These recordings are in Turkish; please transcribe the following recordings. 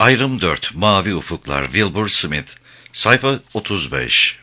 Ayrım 4. Mavi Ufuklar. Wilbur Smith. Sayfa 35.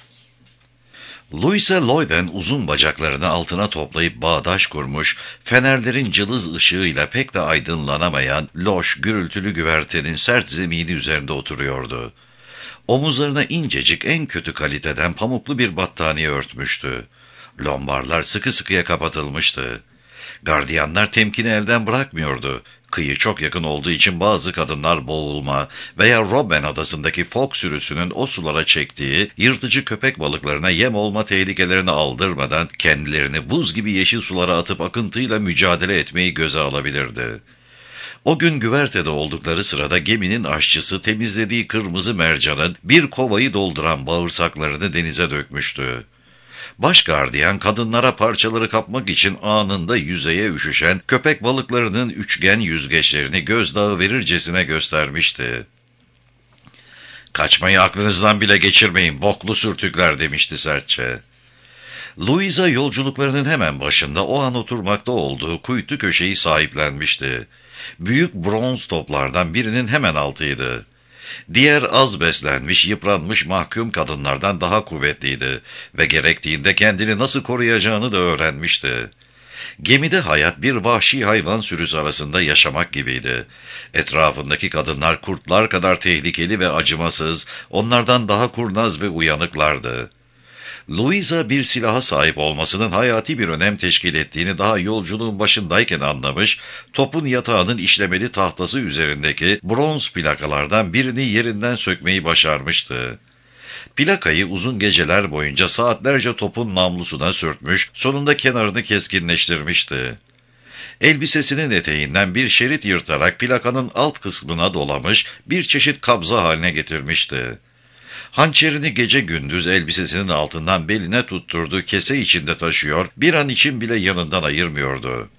Louisa Loyven uzun bacaklarını altına toplayıp bağdaş kurmuş, fenerlerin cılız ışığıyla pek de aydınlanamayan, loş, gürültülü güvertenin sert zemini üzerinde oturuyordu. Omuzlarına incecik, en kötü kaliteden pamuklu bir battaniye örtmüştü. Lombarlar sıkı sıkıya kapatılmıştı. Gardiyanlar temkini elden bırakmıyordu. Kıyı çok yakın olduğu için bazı kadınlar boğulma veya Robben adasındaki fok sürüsünün o sulara çektiği yırtıcı köpek balıklarına yem olma tehlikelerini aldırmadan kendilerini buz gibi yeşil sulara atıp akıntıyla mücadele etmeyi göze alabilirdi. O gün güvertede oldukları sırada geminin aşçısı temizlediği kırmızı mercanın bir kovayı dolduran bağırsaklarını denize dökmüştü. Baş gardiyan kadınlara parçaları kapmak için anında yüzeye üşüşen köpek balıklarının üçgen yüzgeçlerini gözdağı verircesine göstermişti. "Kaçmayı aklınızdan bile geçirmeyin, boklu sürtükler," demişti sertçe. Louisa yolculuklarının hemen başında o an oturmakta olduğu kuytu köşeyi sahiplenmişti. Büyük bronz toplardan birinin hemen altıydı. Diğer az beslenmiş, yıpranmış mahkum kadınlardan daha kuvvetliydi ve gerektiğinde kendini nasıl koruyacağını da öğrenmişti. Gemide hayat bir vahşi hayvan sürüsü arasında yaşamak gibiydi. Etrafındaki kadınlar kurtlar kadar tehlikeli ve acımasız, onlardan daha kurnaz ve uyanıklardı. Louisa bir silaha sahip olmasının hayati bir önem teşkil ettiğini daha yolculuğun başındayken anlamış, topun yatağının işlemeli tahtası üzerindeki bronz plakalardan birini yerinden sökmeyi başarmıştı. Plakayı uzun geceler boyunca saatlerce topun namlusuna sürtmüş, sonunda kenarını keskinleştirmişti. Elbisesinin eteğinden bir şerit yırtarak plakanın alt kısmına dolamış, bir çeşit kabza haline getirmişti. Hançerini gece gündüz elbisesinin altından beline tutturduğu kese içinde taşıyor, bir an için bile yanından ayırmıyordu.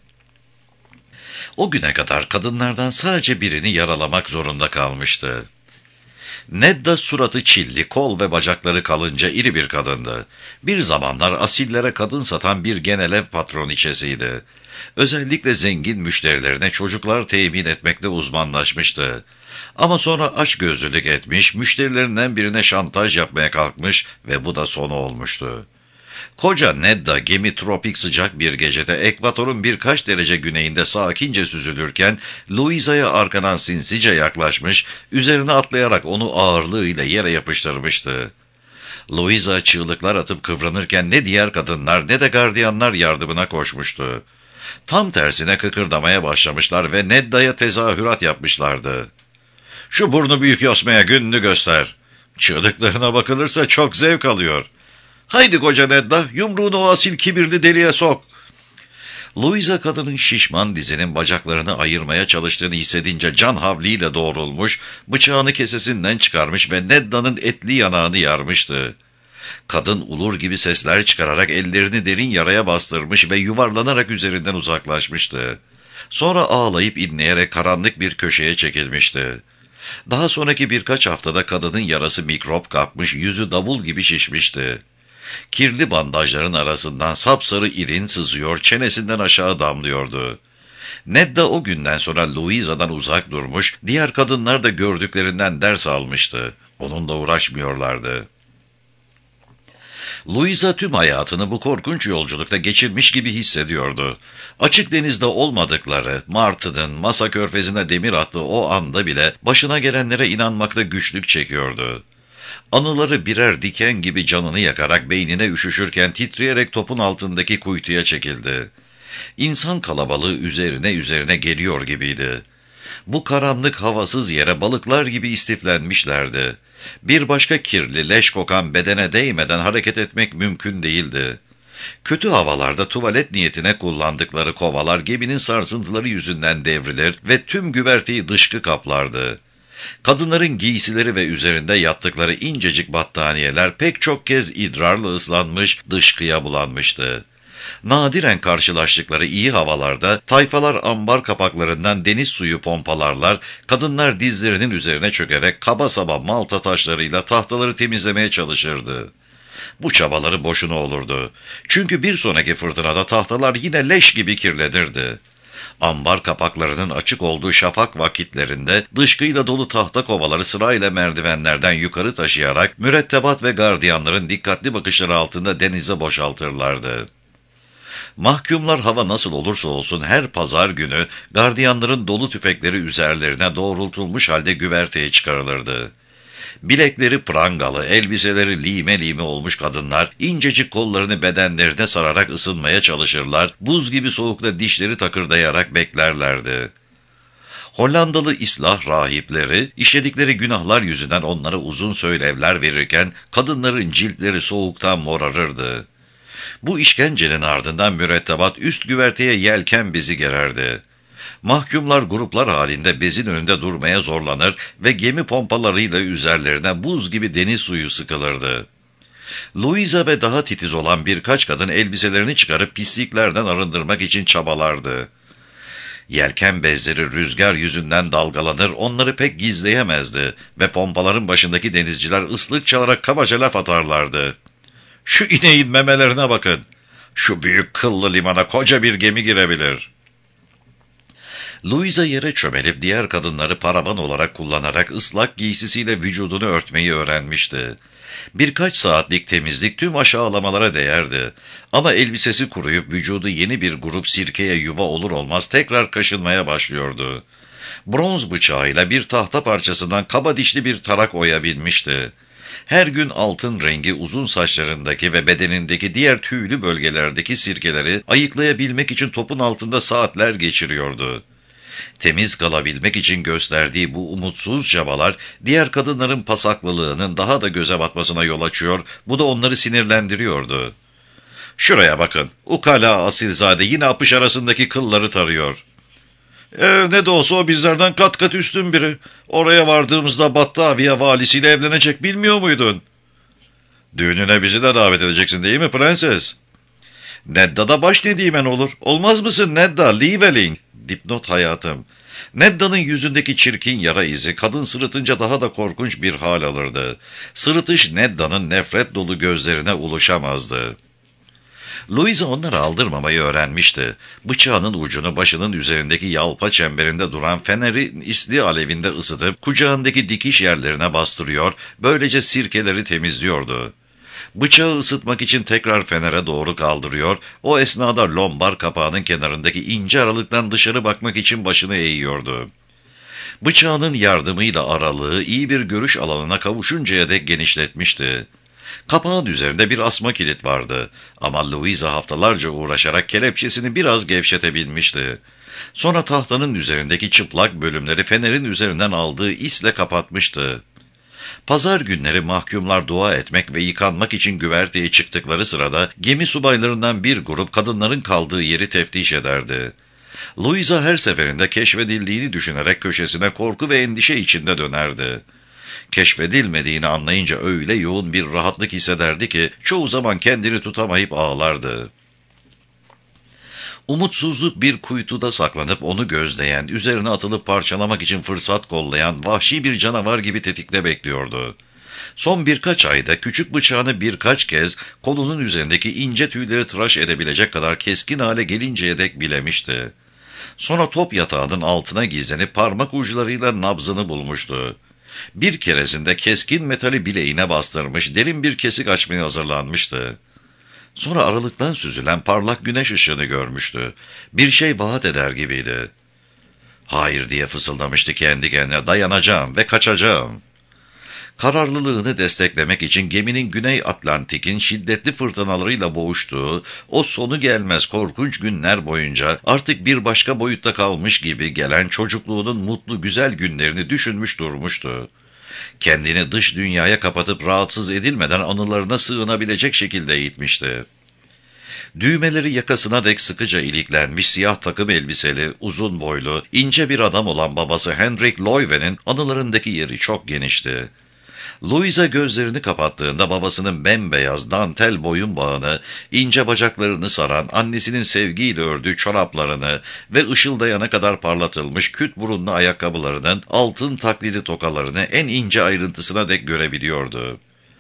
O güne kadar kadınlardan sadece birini yaralamak zorunda kalmıştı. Nedda suratı çilli, kol ve bacakları kalınca iri bir kadındı. Bir zamanlar asillere kadın satan bir genel ev patroniçesiydi. Özellikle zengin müşterilerine çocuklar temin etmekte uzmanlaşmıştı. Ama sonra açgözlülük etmiş, müşterilerinden birine şantaj yapmaya kalkmış ve bu da sonu olmuştu. Koca Nedda gemi tropik sıcak bir gecede ekvatorun birkaç derece güneyinde sakince süzülürken Louisa'ya arkadan sinsice yaklaşmış, üzerine atlayarak onu ağırlığıyla yere yapıştırmıştı. Louisa çığlıklar atıp kıvranırken ne diğer kadınlar ne de gardiyanlar yardımına koşmuştu. Tam tersine kıkırdamaya başlamışlar ve Nedda'ya tezahürat yapmışlardı. "Şu burnu büyük yosmaya gününü göster. Çığlıklarına bakılırsa çok zevk alıyor. Haydi koca Nedda, yumruğunu o asil kibirli deliğe sok." Louisa kadının şişman dizinin bacaklarını ayırmaya çalıştığını hissedince can havliyle doğrulmuş, bıçağını kesesinden çıkarmış ve Nedda'nın etli yanağını yarmıştı. Kadın ulur gibi sesler çıkararak ellerini derin yaraya bastırmış ve yuvarlanarak üzerinden uzaklaşmıştı. Sonra ağlayıp inleyerek karanlık bir köşeye çekilmişti. Daha sonraki birkaç haftada kadının yarası mikrop kapmış, yüzü davul gibi şişmişti. Kirli bandajların arasından sapsarı irin sızıyor, çenesinden aşağı damlıyordu. Nedda o günden sonra Louisa'dan uzak durmuş, diğer kadınlar da gördüklerinden ders almıştı. Onunla uğraşmıyorlardı. Louisa tüm hayatını bu korkunç yolculukta geçirmiş gibi hissediyordu. Açık denizde olmadıkları, Martı'nın Masa Körfezi'ne demir attığı o anda bile başına gelenlere inanmakta güçlük çekiyordu. Anıları birer diken gibi canını yakarak beynine üşüşürken titreyerek topun altındaki kuytuya çekildi. İnsan kalabalığı üzerine geliyor gibiydi. Bu karanlık havasız yere balıklar gibi istiflenmişlerdi. Bir başka kirli, leş kokan bedene değmeden hareket etmek mümkün değildi. Kötü havalarda tuvalet niyetine kullandıkları kovalar geminin sarsıntıları yüzünden devrilir ve tüm güverteyi dışkı kaplardı. Kadınların giysileri ve üzerinde yattıkları incecik battaniyeler pek çok kez idrarla ıslanmış, dışkıya bulanmıştı. Nadiren karşılaştıkları iyi havalarda tayfalar ambar kapaklarından deniz suyu pompalarlar, kadınlar dizlerinin üzerine çökerek kaba saba malta taşlarıyla tahtaları temizlemeye çalışırdı. Bu çabaları boşuna olurdu. Çünkü bir sonraki fırtınada tahtalar yine leş gibi kirlenirdi. Ambar kapaklarının açık olduğu şafak vakitlerinde dışkıyla dolu tahta kovaları sırayla merdivenlerden yukarı taşıyarak mürettebat ve gardiyanların dikkatli bakışları altında denize boşaltırlardı. Mahkumlar hava nasıl olursa olsun her pazar günü gardiyanların dolu tüfekleri üzerlerine doğrultulmuş halde güverteye çıkarılırdı. Bilekleri prangalı, elbiseleri lime lime olmuş kadınlar incecik kollarını bedenlerine sararak ısınmaya çalışırlar, buz gibi soğukta dişleri takırdayarak beklerlerdi. Hollandalı islah rahipleri işledikleri günahlar yüzünden onlara uzun söylevler verirken kadınların ciltleri soğuktan morarırdı. Bu işkencenin ardından mürettebat üst güverteye yelken bezi gererdi. Mahkumlar gruplar halinde bezin önünde durmaya zorlanır ve gemi pompalarıyla üzerlerine buz gibi deniz suyu sıkılırdı. Louisa ve daha titiz olan birkaç kadın elbiselerini çıkarıp pisliklerden arındırmak için çabalardı. Yelken bezleri rüzgar yüzünden dalgalanır, onları pek gizleyemezdi ve pompaların başındaki denizciler ıslık çalarak kabaca laf atarlardı. "Şu ineğin memelerine bakın, şu büyük kıllı limana koca bir gemi girebilir." Louisa yere çömelip diğer kadınları paravan olarak kullanarak ıslak giysisiyle vücudunu örtmeyi öğrenmişti. Birkaç saatlik temizlik tüm aşağılamalara değerdi. Ama elbisesi kuruyup vücudu yeni bir grup sirkeye yuva olur olmaz tekrar kaşınmaya başlıyordu. Bronz bıçağıyla bir tahta parçasından kaba dişli bir tarak oyabilmişti. Her gün altın rengi uzun saçlarındaki ve bedenindeki diğer tüylü bölgelerdeki sirkeleri ayıklayabilmek için topun altında saatler geçiriyordu. Temiz kalabilmek için gösterdiği bu umutsuz çabalar diğer kadınların pasaklılığının daha da göze batmasına yol açıyor, bu da onları sinirlendiriyordu. "Şuraya bakın, ukala asilzade yine apış arasındaki kılları tarıyor." Ne de olsa o bizlerden kat kat üstün biri. Oraya vardığımızda Battaviya valisiyle evlenecek, bilmiyor muydun?" "Düğününe bizi de davet edeceksin değil mi prenses?" "Nedda'da baş nedimen olur. Olmaz mısın Nedda, Lieveling?" Dipnot hayatım. Nedda'nın yüzündeki çirkin yara izi kadın sırıtınca daha da korkunç bir hal alırdı. Sırıtış Nedda'nın nefret dolu gözlerine ulaşamazdı. Louisa onları aldırmamayı öğrenmişti. Bıçağının ucunu başının üzerindeki yalpa çemberinde duran feneri isli alevinde ısıtıp kucağındaki dikiş yerlerine bastırıyor, böylece sirkeleri temizliyordu. Bıçağı ısıtmak için tekrar fenere doğru kaldırıyor, o esnada lombar kapağının kenarındaki ince aralıktan dışarı bakmak için başını eğiyordu. Bıçağının yardımıyla aralığı iyi bir görüş alanına kavuşuncaya dek genişletmişti. Kapağın üzerinde bir asma kilit vardı ama Louisa haftalarca uğraşarak kelepçesini biraz gevşetebilmişti. Sonra tahtanın üzerindeki çıplak bölümleri fenerin üzerinden aldığı isle kapatmıştı. Pazar günleri mahkumlar dua etmek ve yıkanmak için güverteye çıktıkları sırada gemi subaylarından bir grup kadınların kaldığı yeri teftiş ederdi. Louisa her seferinde keşfedildiğini düşünerek köşesine korku ve endişe içinde dönerdi. Keşfedilmediğini anlayınca öyle yoğun bir rahatlık hissederdi ki çoğu zaman kendini tutamayıp ağlardı. Umutsuzluk bir kuytuda saklanıp onu gözleyen, üzerine atılıp parçalamak için fırsat kollayan vahşi bir canavar gibi tetikte bekliyordu. Son birkaç ayda küçük bıçağını birkaç kez kolunun üzerindeki ince tüyleri tıraş edebilecek kadar keskin hale gelinceye dek bilemişti. Sonra top yatağının altına gizlenip parmak uçlarıyla nabzını bulmuştu. Bir keresinde keskin metali bileğine bastırmış, derin bir kesik açmaya hazırlanmıştı. Sonra aralıktan süzülen parlak güneş ışığını görmüştü. Bir şey vaat eder gibiydi. "Hayır," diye fısıldamıştı kendi kendine, "dayanacağım ve kaçacağım." Kararlılığını desteklemek için geminin Güney Atlantik'in şiddetli fırtınalarıyla boğuştuğu o sonu gelmez korkunç günler boyunca artık bir başka boyutta kalmış gibi gelen çocukluğunun mutlu güzel günlerini düşünmüş durmuştu. Kendini dış dünyaya kapatıp rahatsız edilmeden anılarına sığınabilecek şekilde eğitmişti. Düğmeleri yakasına dek sıkıca iliklenmiş siyah takım elbiseli, uzun boylu, ince bir adam olan babası Hendrik Loewen'in anılarındaki yeri çok genişti. Louisa gözlerini kapattığında babasının bembeyaz dantel boyun bağını, ince bacaklarını saran annesinin sevgiyle ördüğü çoraplarını ve ışıldayana kadar parlatılmış küt burunlu ayakkabılarının altın taklidi tokalarını en ince ayrıntısına dek görebiliyordu.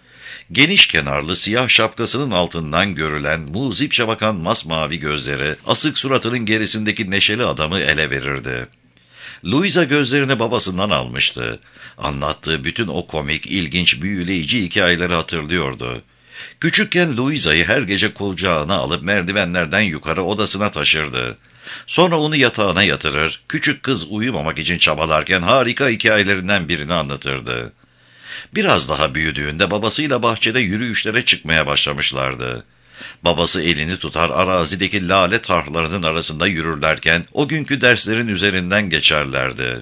Geniş kenarlı siyah şapkasının altından görülen muzipçe bakan masmavi gözleri, asık suratının gerisindeki neşeli adamı ele verirdi. Louisa gözlerini babasından almıştı. Anlattığı bütün o komik, ilginç, büyüleyici hikayeleri hatırlıyordu. Küçükken Louisa'yı her gece kucağına alıp merdivenlerden yukarı odasına taşırdı. Sonra onu yatağına yatırır, küçük kız uyumamak için çabalarken harika hikayelerinden birini anlatırdı. Biraz daha büyüdüğünde babasıyla bahçede yürüyüşlere çıkmaya başlamışlardı. Babası elini tutar, arazideki lale tarhlarının arasında yürürlerken o günkü derslerin üzerinden geçerlerdi.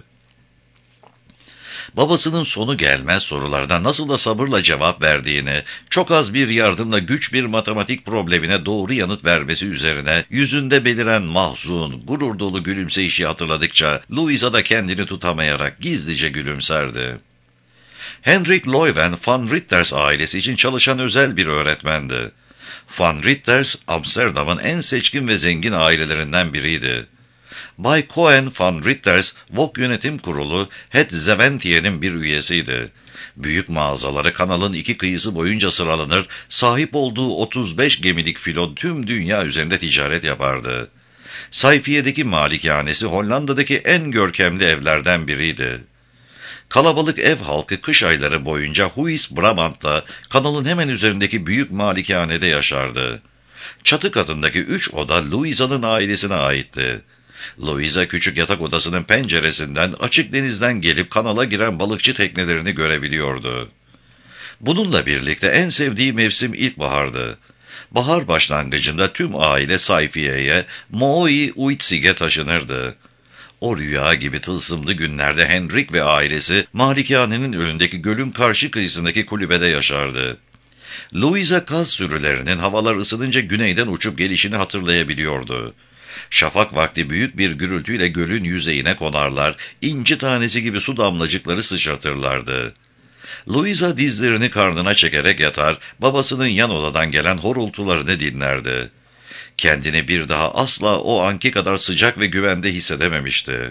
Babasının sonu gelmez sorulardan nasıl da sabırla cevap verdiğini, çok az bir yardımla güç bir matematik problemine doğru yanıt vermesi üzerine yüzünde beliren mahzun, gurur dolu gülümseyişi hatırladıkça Louisa da kendini tutamayarak gizlice gülümserdi. Hendrik Leuven van Ritters ailesi için çalışan özel bir öğretmendi. Van Ritters, Amsterdam'ın en seçkin ve zengin ailelerinden biriydi. Bay Cohen van Ritters, Vok Yönetim Kurulu, Het Zeventiye'nin bir üyesiydi. Büyük mağazaları kanalın iki kıyısı boyunca sıralanır, sahip olduğu 35 gemilik filo tüm dünya üzerinde ticaret yapardı. Sayfiye'deki malikanesi Hollanda'daki en görkemli evlerden biriydi. Kalabalık ev halkı kış ayları boyunca Huis Brabant'ta kanalın hemen üzerindeki büyük malikanede yaşardı. Çatı katındaki 3 oda Louisa'nın ailesine aitti. Louisa küçük yatak odasının penceresinden açık denizden gelip kanala giren balıkçı teknelerini görebiliyordu. Bununla birlikte en sevdiği mevsim ilkbahardı. Bahar başlangıcında tüm aile Sayfiye'ye, Mooi Uitzig'e taşınırdı. O rüya gibi tılsımlı günlerde Henrik ve ailesi malikanenin önündeki gölün karşı kıyısındaki kulübede yaşardı. Louisa kaz sürülerinin havalar ısınınca güneyden uçup gelişini hatırlayabiliyordu. Şafak vakti büyük bir gürültüyle gölün yüzeyine konarlar, inci tanesi gibi su damlacıkları sıçratırlardı. Louisa dizlerini karnına çekerek yatar, babasının yan odadan gelen horultularını dinlerdi. Kendini bir daha asla o anki kadar sıcak ve güvende hissedememişti.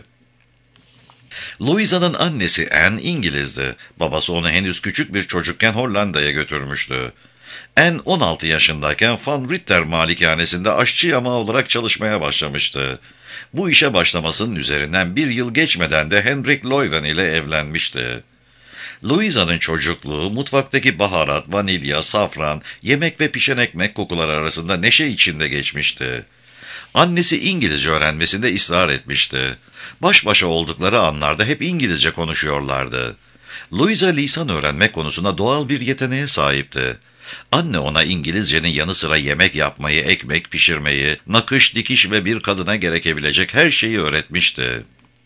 Louisa'nın annesi Anne İngilizdi. Babası onu henüz küçük bir çocukken Hollanda'ya götürmüştü. Anne 16 yaşındayken Van Ritter malikanesinde aşçı yamağı olarak çalışmaya başlamıştı. Bu işe başlamasının üzerinden bir yıl geçmeden de Hendrik Leuven ile evlenmişti. Louisa'nın çocukluğu mutfaktaki baharat, vanilya, safran, yemek ve pişen ekmek kokuları arasında neşe içinde geçmişti. Annesi İngilizce öğrenmesinde ısrar etmişti. Baş başa oldukları anlarda hep İngilizce konuşuyorlardı. Louisa lisan öğrenmek konusunda doğal bir yeteneğe sahipti. Anne ona İngilizcenin yanı sıra yemek yapmayı, ekmek pişirmeyi, nakış, dikiş ve bir kadına gerekebilecek her şeyi öğretmişti.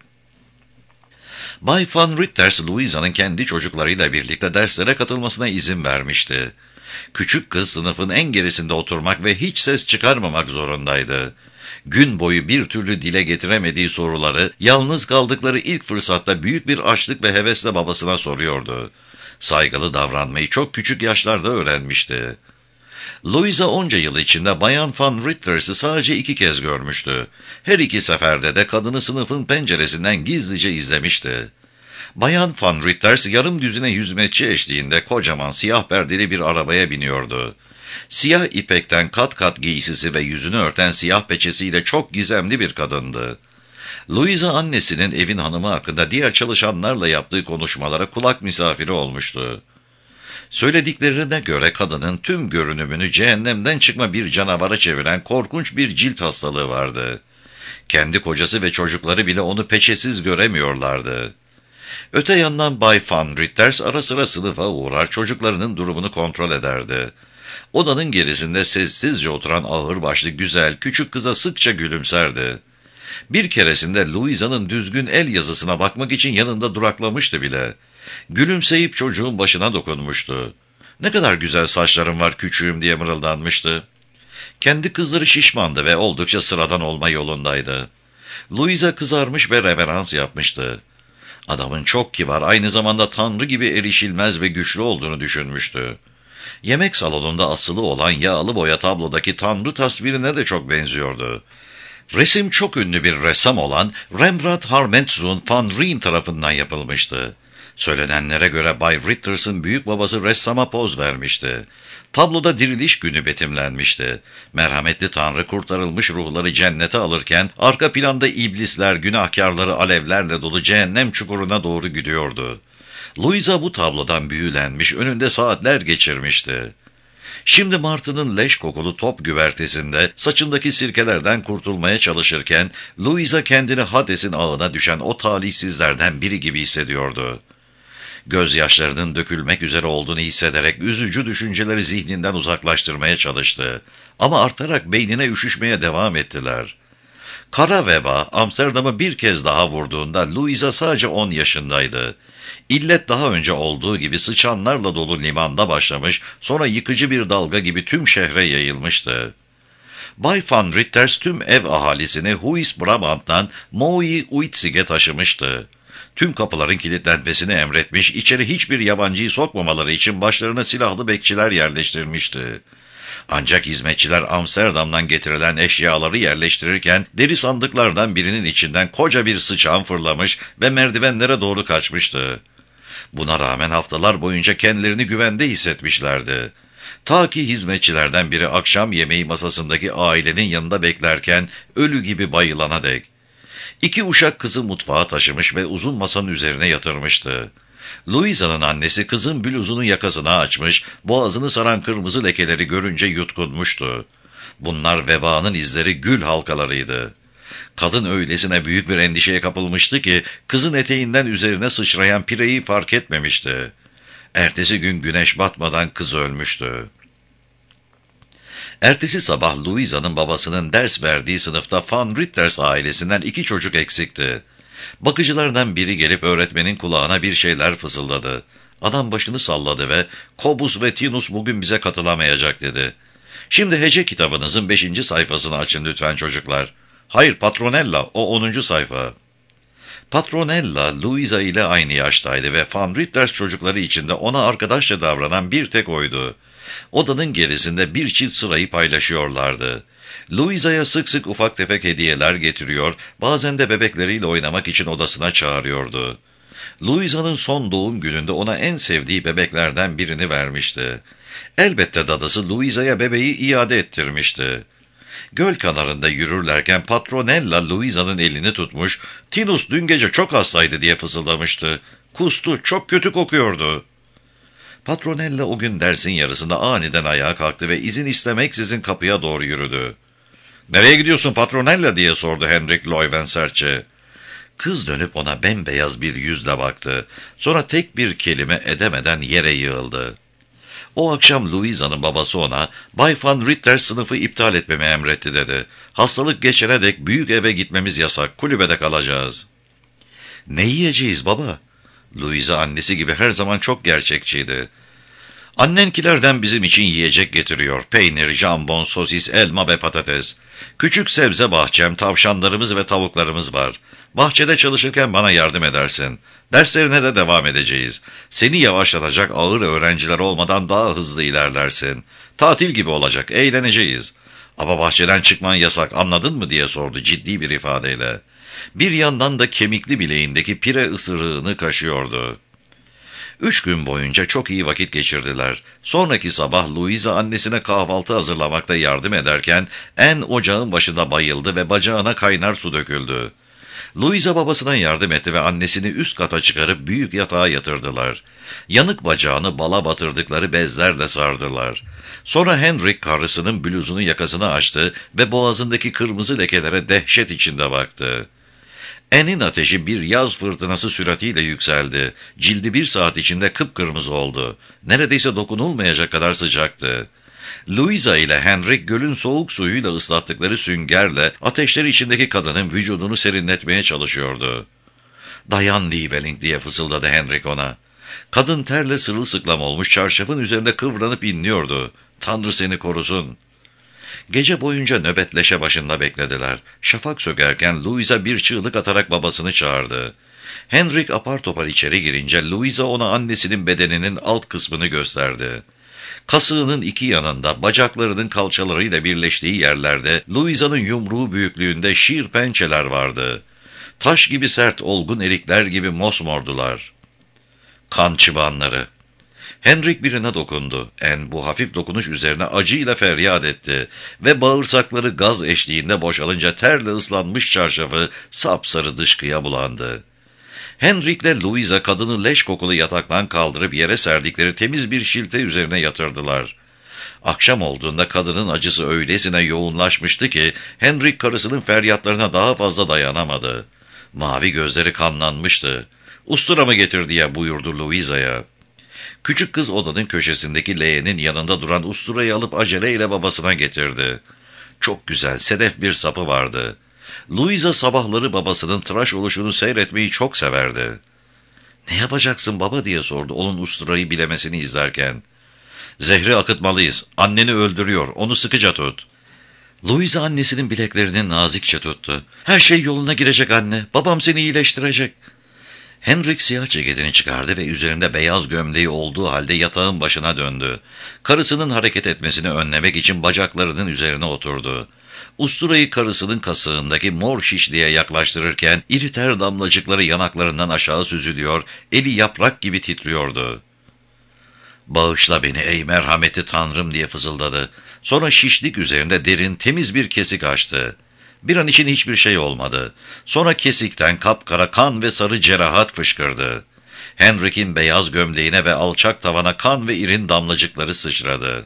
Bay Van Ritters, Louisa'nın kendi çocuklarıyla birlikte derslere katılmasına izin vermişti. Küçük kız sınıfın en gerisinde oturmak ve hiç ses çıkarmamak zorundaydı. Gün boyu bir türlü dile getiremediği soruları, yalnız kaldıkları ilk fırsatta büyük bir açlık ve hevesle babasına soruyordu. Saygılı davranmayı çok küçük yaşlarda öğrenmişti. Louisa onca yıl içinde Bayan Van Ritters'ı sadece 2 kez görmüştü. Her 2 seferde de kadını sınıfın penceresinden gizlice izlemişti. Bayan Van Ritters yarım düzine hizmetçi eşliğinde kocaman siyah perdeli bir arabaya biniyordu. Siyah ipekten kat kat giysisi ve yüzünü örten siyah peçesiyle çok gizemli bir kadındı. Louisa annesinin evin hanımı hakkında diğer çalışanlarla yaptığı konuşmalara kulak misafiri olmuştu. Söylediklerine göre kadının tüm görünümünü cehennemden çıkma bir canavara çeviren korkunç bir cilt hastalığı vardı. Kendi kocası ve çocukları bile onu peçesiz göremiyorlardı. Öte yandan Bay Van Ritters ara sıra sınıfa uğrar, çocuklarının durumunu kontrol ederdi. Odanın gerisinde sessizce oturan ağırbaşlı güzel küçük kıza sıkça gülümserdi. Bir keresinde Louisa'nın düzgün el yazısına bakmak için yanında duraklamıştı bile. Gülümseyip çocuğun başına dokunmuştu. "Ne kadar güzel saçların var küçüğüm," diye mırıldanmıştı. Kendi kızları şişmandı ve oldukça sıradan olma yolundaydı. Louisa kızarmış ve reverans yapmıştı. Adamın çok kibar, aynı zamanda tanrı gibi erişilmez ve güçlü olduğunu düşünmüştü. Yemek salonunda asılı olan yağlı boya tablodaki tanrı tasvirine de çok benziyordu. Resim çok ünlü bir ressam olan Rembrandt Harmenszoon van Rijn tarafından yapılmıştı. Söylenenlere göre Bay Ritters'ın büyük babası ressama poz vermişti. Tabloda diriliş günü betimlenmişti. Merhametli Tanrı kurtarılmış ruhları cennete alırken arka planda iblisler, günahkarları alevlerle dolu cehennem çukuruna doğru gidiyordu. Louisa bu tablodan büyülenmiş, önünde saatler geçirmişti. Şimdi Martı'nın leş kokulu top güvertesinde saçındaki sirkelerden kurtulmaya çalışırken Louisa kendini Hades'in ağına düşen o talihsizlerden biri gibi hissediyordu. Gözyaşlarının dökülmek üzere olduğunu hissederek üzücü düşünceleri zihninden uzaklaştırmaya çalıştı. Ama artarak beynine üşüşmeye devam ettiler. Kara veba Amsterdam'ı bir kez daha vurduğunda Louisa sadece 10 yaşındaydı. İllet daha önce olduğu gibi sıçanlarla dolu limanda başlamış, sonra yıkıcı bir dalga gibi tüm şehre yayılmıştı. Bay van Ritters tüm ev ahalisini Huis Brabant'tan Mooie Uitzig'e taşımıştı. Tüm kapıların kilitlenmesini emretmiş, içeri hiçbir yabancıyı sokmamaları için başlarına silahlı bekçiler yerleştirmişti. Ancak hizmetçiler Amsterdam'dan getirilen eşyaları yerleştirirken deri sandıklardan birinin içinden koca bir sıçan fırlamış ve merdivenlere doğru kaçmıştı. Buna rağmen haftalar boyunca kendilerini güvende hissetmişlerdi. Ta ki hizmetçilerden biri akşam yemeği masasındaki ailenin yanında beklerken ölü gibi bayılana dek. 2 uşak kızı mutfağa taşımış ve uzun masanın üzerine yatırmıştı. Louisa'nın annesi kızın bluzunun yakasını açmış, boğazını saran kırmızı lekeleri görünce yutkunmuştu. Bunlar vebanın izleri, gül halkalarıydı. Kadın öylesine büyük bir endişeye kapılmıştı ki kızın eteğinden üzerine sıçrayan pireyi fark etmemişti. Ertesi gün güneş batmadan kız ölmüştü. Ertesi sabah Louisa'nın babasının ders verdiği sınıfta Van Ritters ailesinden 2 çocuk eksikti. Bakıcılardan biri gelip öğretmenin kulağına bir şeyler fısıldadı. Adam başını salladı ve "Kobus ve Tinus bugün bize katılamayacak" dedi. "Şimdi hece kitabınızın 5. sayfasını açın lütfen çocuklar." "Hayır Patronella, o 10. sayfa." Patronella, Louisa ile aynı yaştaydı ve Van Ritters çocukları içinde ona arkadaşça davranan bir tek oydu. Odanın gerisinde bir çift sırayı paylaşıyorlardı. Louisa'ya sık sık ufak tefek hediyeler getiriyor, bazen de bebekleriyle oynamak için odasına çağırıyordu. Louisa'nın son doğum gününde ona en sevdiği bebeklerden birini vermişti. Elbette dadası Louisa'ya bebeği iade ettirmişti. Göl kenarında yürürlerken Patronella Louisa'nın elini tutmuş, "Tinus dün gece çok hastaydı" diye fısıldamıştı. "Kustu, çok kötü kokuyordu." Patronella o gün dersin yarısında aniden ayağa kalktı ve izin istemeksizin kapıya doğru yürüdü. "Nereye gidiyorsun Patronella?" diye sordu Henrik Luyven sertçe. Kız dönüp ona bembeyaz bir yüzle baktı. Sonra tek bir kelime edemeden yere yığıldı. O akşam Louisa'nın babası ona, "Bay Van Ritters sınıfı iptal etmemi emretti" dedi. "Hastalık geçene dek büyük eve gitmemiz yasak, kulübede kalacağız." "Ne yiyeceğiz baba?" Louisa annesi gibi her zaman çok gerçekçiydi. "Annenkilerden bizim için yiyecek getiriyor. Peynir, jambon, sosis, elma ve patates. Küçük sebze bahçem, tavşanlarımız ve tavuklarımız var. Bahçede çalışırken bana yardım edersin. Derslerine de devam edeceğiz. Seni yavaşlatacak ağır öğrenciler olmadan daha hızlı ilerlersin. Tatil gibi olacak, eğleneceğiz. Ama bahçeden çıkman yasak, anladın mı?" diye sordu ciddi bir ifadeyle. Bir yandan da kemikli bileğindeki pire ısırığını kaşıyordu. 3 gün boyunca çok iyi vakit geçirdiler. Sonraki sabah Louisa annesine kahvaltı hazırlamakta yardım ederken Anne ocağın başında bayıldı ve bacağına kaynar su döküldü. Louisa babasına yardım etti ve annesini üst kata çıkarıp büyük yatağa yatırdılar. Yanık bacağını bala batırdıkları bezlerle sardılar. Sonra Henrik karısının bluzunu yakasına açtı ve boğazındaki kırmızı lekelere dehşet içinde baktı. Anne'in ateşi bir yaz fırtınası süratiyle yükseldi. Cildi 1 saat içinde kıpkırmızı oldu. Neredeyse dokunulmayacak kadar sıcaktı. Louisa ile Henrik gölün soğuk suyuyla ıslattıkları süngerle ateşleri içindeki kadının vücudunu serinletmeye çalışıyordu. "Dayan Lieveling" diye fısıldadı Henrik ona. Kadın terle sırılsıklam olmuş çarşafın üzerinde kıvranıp inliyordu. "Tanrı seni korusun." Gece boyunca nöbetleşe başında beklediler. Şafak sökerken Louisa bir çığlık atarak babasını çağırdı. Henrik apar topar içeri girince Louisa ona annesinin bedeninin alt kısmını gösterdi. Kasığının iki yanında, bacaklarının kalçalarıyla birleştiği yerlerde, Louisa'nın yumruğu büyüklüğünde şiir pençeler vardı. Taş gibi sert, olgun erikler gibi mosmordular. Kan çıbanları. Henrik birine dokundu. Anne bu hafif dokunuş üzerine acıyla feryat etti ve bağırsakları gaz eşliğinde boşalınca terle ıslanmış çarşafı sapsarı dışkıya bulandı. Henrik'le Louisa kadını leş kokulu yataktan kaldırıp yere serdikleri temiz bir şilte üzerine yatırdılar. Akşam olduğunda kadının acısı öylesine yoğunlaşmıştı ki Henrik karısının feryatlarına daha fazla dayanamadı. Mavi gözleri kanlanmıştı. "Ustura mı getir?" diye buyurdu Louisa'ya. Küçük kız odanın köşesindeki leğenin yanında duran usturayı alıp aceleyle babasına getirdi. Çok güzel, sedef bir sapı vardı. Louisa sabahları babasının tıraş oluşunu seyretmeyi çok severdi. "Ne yapacaksın baba?" diye sordu onun usturayı bilemesini izlerken. "Zehri akıtmalıyız. Anneni öldürüyor. Onu sıkıca tut." Louisa annesinin bileklerini nazikçe tuttu. "Her şey yoluna girecek anne. Babam seni iyileştirecek." Henrik siyah ceketini çıkardı ve üzerinde beyaz gömleği olduğu halde yatağın başına döndü. Karısının hareket etmesini önlemek için bacaklarının üzerine oturdu. Usturayı karısının kasığındaki mor şişliğe yaklaştırırken iri ter damlacıkları yanaklarından aşağı süzülüyor, eli yaprak gibi titriyordu. "Bağışla beni ey merhameti Tanrım" diye fısıldadı. Sonra şişlik üzerinde derin, temiz bir kesik açtı. Bir an için hiçbir şey olmadı. Sonra kesikten kapkara kan ve sarı cerahat fışkırdı. Henrik'in beyaz gömleğine ve alçak tavana kan ve irin damlacıkları sıçradı.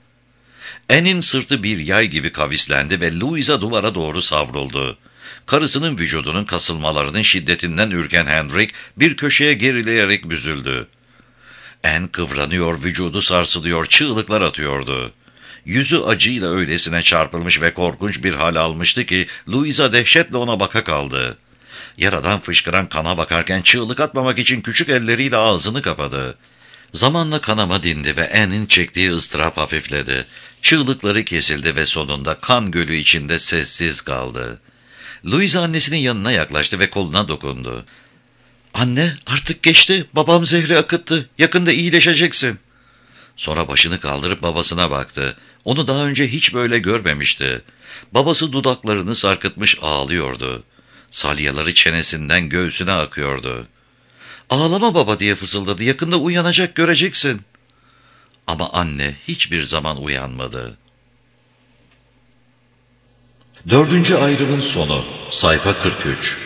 Anne'in sırtı bir yay gibi kavislendi ve Louisa duvara doğru savruldu. Karısının vücudunun kasılmalarının şiddetinden ürken Henrik bir köşeye gerileyerek büzüldü. Anne kıvranıyor, vücudu sarsılıyor, çığlıklar atıyordu. Yüzü acıyla öylesine çarpılmış ve korkunç bir hal almıştı ki Louisa dehşetle ona baka kaldı. Yaradan fışkıran kana bakarken çığlık atmamak için küçük elleriyle ağzını kapadı. Zamanla kanama dindi ve Anne'in çektiği ıstırap hafifledi. Çığlıkları kesildi ve sonunda kan gölü içinde sessiz kaldı. Louisa annesinin yanına yaklaştı ve koluna dokundu. "Anne, artık geçti. Babam zehri akıttı. Yakında iyileşeceksin." Sonra başını kaldırıp babasına baktı. Onu daha önce hiç böyle görmemişti. Babası dudaklarını sarkıtmış ağlıyordu. Salyaları çenesinden göğsüne akıyordu. "Ağlama baba" diye fısıldadı. "Yakında uyanacak, göreceksin." Ama anne hiçbir zaman uyanmadı. 4. ayrımın sonu. Sayfa 43.